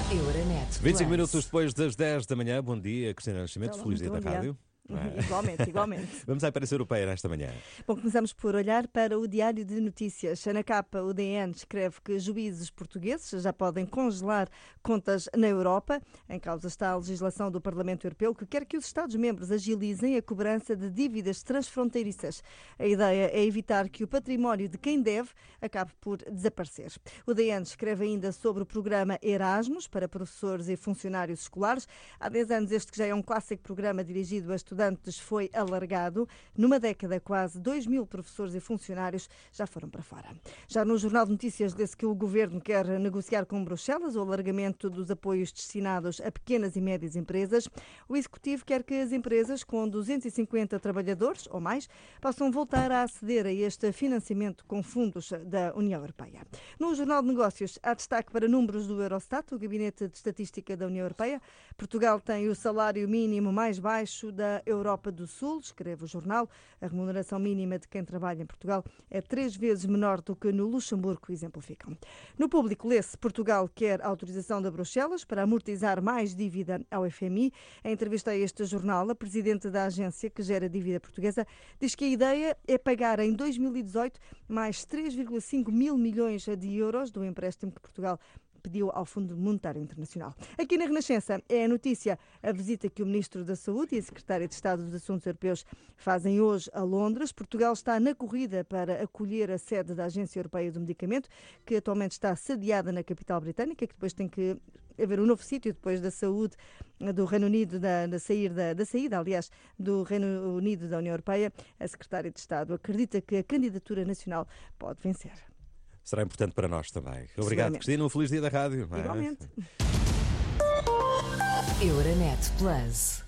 Euronet 25 Plus. minutos depois das 10 da manhã. Bom dia, Cristina Nascimento. Olá, Feliz dia muito da bom dia. rádio. Igualmente. Vamos à imprensa europeia nesta manhã. Bom, começamos por olhar para o Diário de Notícias. Na capa, o DN escreve que juízes portugueses já podem congelar contas na Europa. Em causa está a legislação do Parlamento Europeu que quer que os Estados-membros agilizem a cobrança de dívidas transfronteiriças. A ideia é evitar que o património de quem deve acabe por desaparecer. O DN escreve ainda sobre o programa Erasmus para professores e funcionários escolares. Há 10 anos este que já é um clássico programa dirigido a estudantes foi alargado. Numa década, quase 2.000 professores e funcionários já foram para fora. Já no Jornal de Notícias lê-se que o Governo quer negociar com Bruxelas o alargamento dos apoios destinados a pequenas e médias empresas. O Executivo quer que as empresas com 250 trabalhadores ou mais possam voltar a aceder a este financiamento com fundos da União Europeia. No Jornal de Negócios há destaque para números do Eurostat, o Gabinete de Estatística da União Europeia. Portugal tem o salário mínimo mais baixo da Europa do Sul, escreve o jornal. A remuneração mínima de quem trabalha em Portugal é 3 vezes menor do que no Luxemburgo, exemplificam. No Público lê-se Portugal quer autorização da Bruxelas para amortizar mais dívida ao FMI. Em entrevista a este jornal, a presidente da agência que gera dívida portuguesa diz que a ideia é pagar em 2018 mais 3,5 mil milhões de euros do empréstimo que Portugal pediu ao Fundo Monetário Internacional. Aqui na Renascença é a notícia a visita que o Ministro da Saúde e a Secretária de Estado dos Assuntos Europeus fazem hoje a Londres. Portugal está na corrida para acolher a sede da Agência Europeia do Medicamento, que atualmente está sediada na capital britânica, que depois tem que haver um novo sítio depois da saúde do Reino Unido, da saída, aliás, do Reino Unido da União Europeia. A Secretária de Estado acredita que a candidatura nacional pode vencer. Será importante para nós também. Obrigado, Cristina. Um feliz dia da rádio. Igualmente. Euronet Plus.